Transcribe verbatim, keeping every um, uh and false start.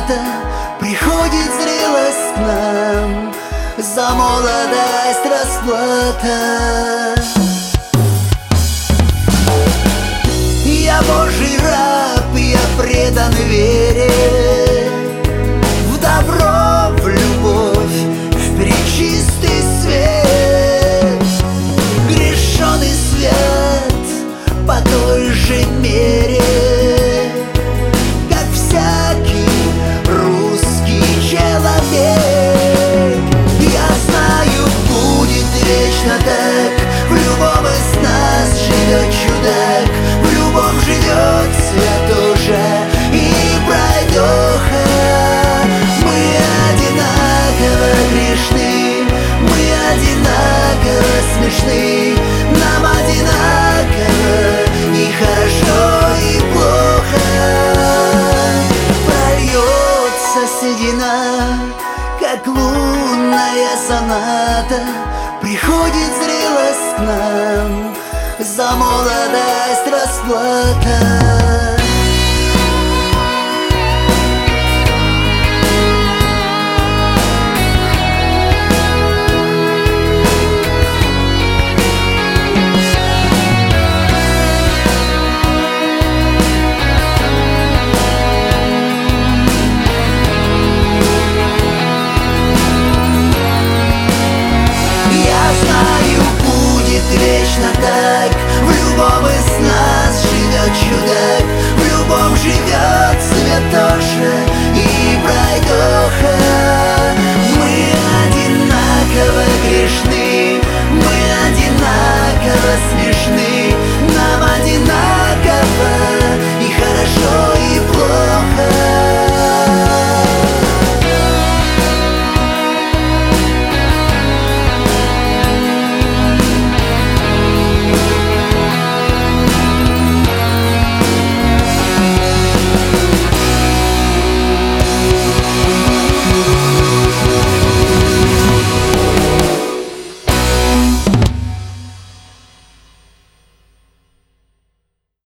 соната приходит зрелость к нам, за молодость расплата. Я Божий раб, я предан вере, в добро, в любовь, в пречистый свет. Грешеный свет по той же мере, как всякий русский человек. Я знаю, будет вечно так, в любом из нас живет чудак, в любом живет святоша и пройдоха. Мы одинаково грешны, мы одинаково смешны, нам одинаково и хорошо, и плохо. Прольется седина, как лунная соната, приходит зрелость к нам, за молодость расплата. Вечно так, в любом из нас живет чудак, в любом живет святоша